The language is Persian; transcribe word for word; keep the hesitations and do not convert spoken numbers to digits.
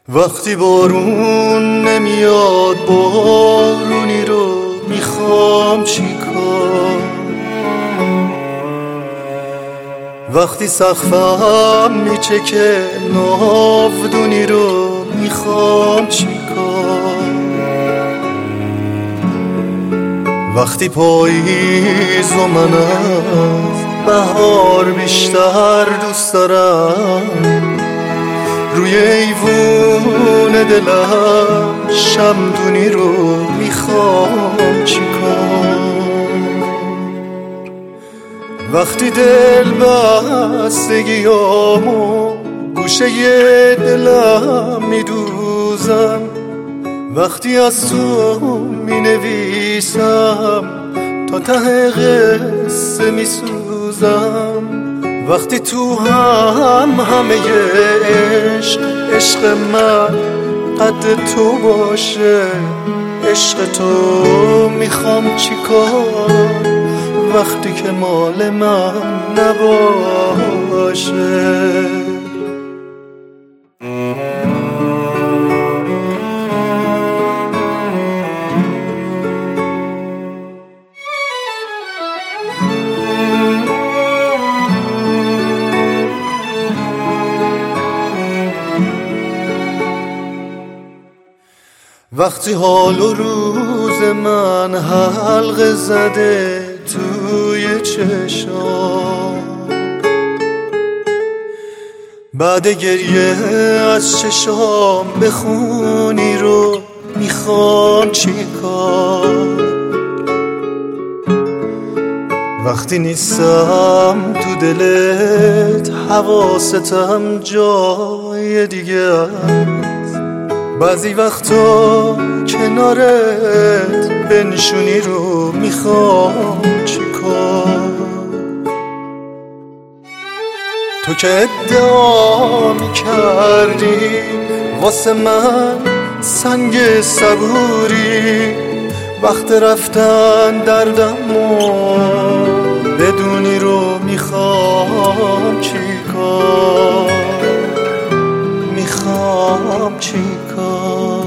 وقتی بارون نمیاد بارونی رو میخوام چیکار، وقتی سقفم میچکه ناودونی رو میخوام چیکار، وقتی پاییز و من از بهار بیشتر دوست دارم، روی ایوون دلم شمدونی رو میخوام چیکار، وقتی دل بستگیامو گوشه دلم میدوزم، وقتی از تو مینویسم تا ته قصه میسوزم، وقتی تو هم همه عشق عشق من قد تو باشه، عشق تو میخوام چیکار وقتی که مال من نباشه. وقتی حال و روز من حلقه زده توی چشام، بعد گریه از چشام بخونی رو میخوام چیکار، وقتی نیستم تو دلت حواستم جای دیگه، بعضی وقتا کنارت بنشونی رو میخوام چیکار، تو که ادعا میکردی واسه من سنگ صبوری، وقت رفتن دردمو بدونی رو میخوام چیکار، میخوام چیکار.